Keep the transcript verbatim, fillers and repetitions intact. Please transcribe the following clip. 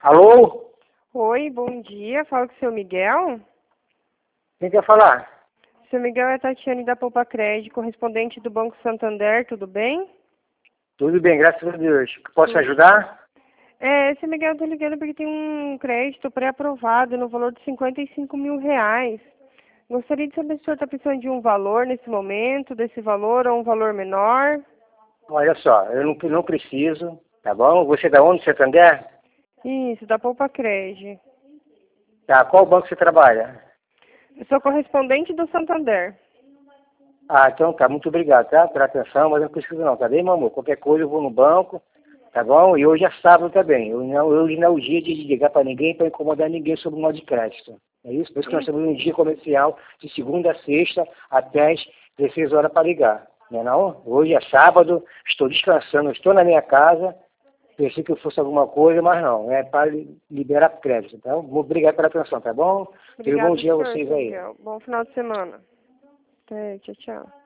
Alô? Oi, bom dia. Fala com o seu Miguel. Quem quer falar? Seu Miguel é Tatiane da Poupa Crédito, correspondente do Banco Santander, tudo bem? Tudo bem, graças a Deus. Posso Tudo. ajudar? É, seu Miguel, eu tô ligando porque tem um crédito pré-aprovado no valor de cinquenta e cinco mil reais. Gostaria de saber se o senhor está precisando de um valor nesse momento, desse valor ou um valor menor. Olha só, eu não, não preciso, tá bom? Você é da onde, Santander? Isso, da Poupa Crédito. Tá, qual banco você trabalha? Eu sou correspondente do Santander. Ah, então tá, muito obrigado, tá? Pela atenção, mas eu não preciso não, tá bem, meu amor? Qualquer coisa eu vou no banco, tá bom? E hoje é sábado também. Eu não, hoje não é o dia de ligar para ninguém, para incomodar ninguém sobre o modo de crédito. É isso? Por isso que nós temos um dia comercial de segunda a sexta até as dezesseis horas para ligar. Não é não? Hoje é sábado, estou descansando, estou na minha casa. Pensei que eu fosse alguma coisa, mas não. É para liberar crédito. Então, obrigado pela atenção, tá bom? Tenha um bom Obrigado, dia a senhor, vocês seu aí. Miguel. Bom final de semana. Até, tchau, tchau.